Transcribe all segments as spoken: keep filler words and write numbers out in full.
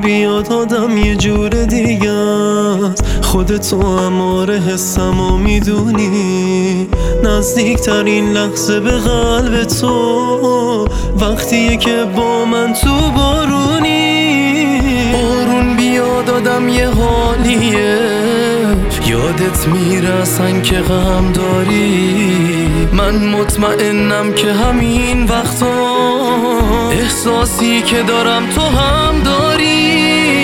بیاد آدم یه جور دیگه است. خودتو اماره حسمو میدونی، نزدیکترین لحظه به قلب تو وقتیه که با من تو بارونی. بارون بیاد آدم یه حالیه، یادت میرسن که غم داری. من مطمئنم که همین وقتا احساسی که دارم تو هم داری.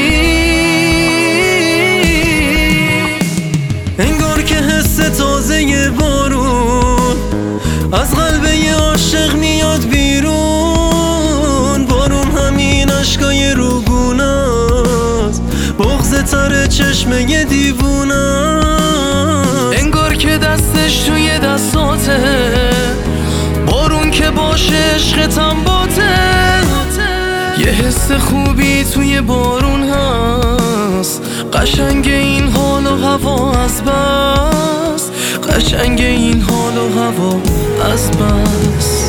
انگار که حس تازه ی بارون از قلب یه عاشق میاد بیرون. بارون همین عشقای روگونه است، بغض تر چشم یه دیوونه است. انگار که دستش توی دستاته، بارون که باشه عشقتم باته. یه حس خوبی توی بارون هست، قشنگ این حال و هوا از بس، قشنگ این حال و هوا از بس.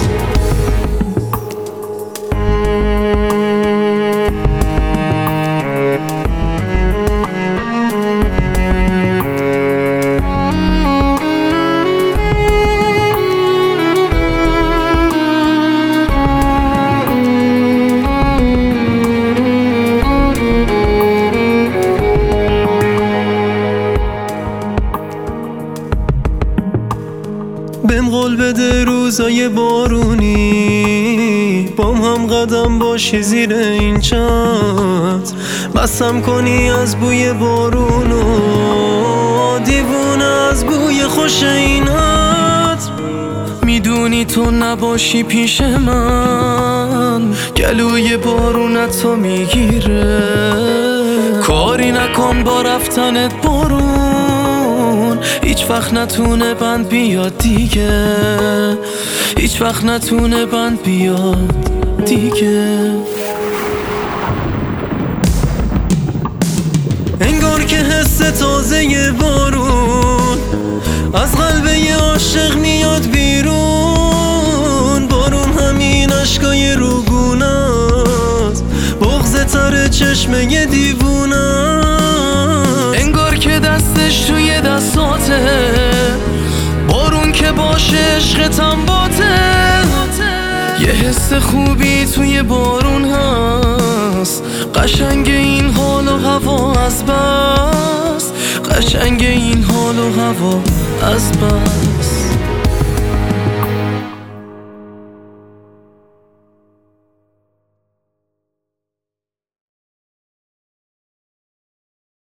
بهم قول بده روزای بارونی بام هم قدم باشی زیر این چتر، بسم کنی از بوی بارونو، دیوونه از بوی خوش این عطر. میدونی تو نباشی پیش من، گلوی بارونتو میگیره. کاری نکن با رفتنت بارون، هیچ وقت نتونه بند بیاد دیگه، هیچ وقت نتونه بند بیاد دیگه. انگار که حس تازه ی بارون از قلب یه عاشق میاد بیرون. بارون همین عشقای روگونه است، بغض تر چشم یه دیوونه است. انگار که دستش توی دستاته، بارون که باشه عشقتم باته. یه حس خوبی توی بارون هست، قشنگ این حال و هوا از بس، قشنگ این حال و هوا از بس.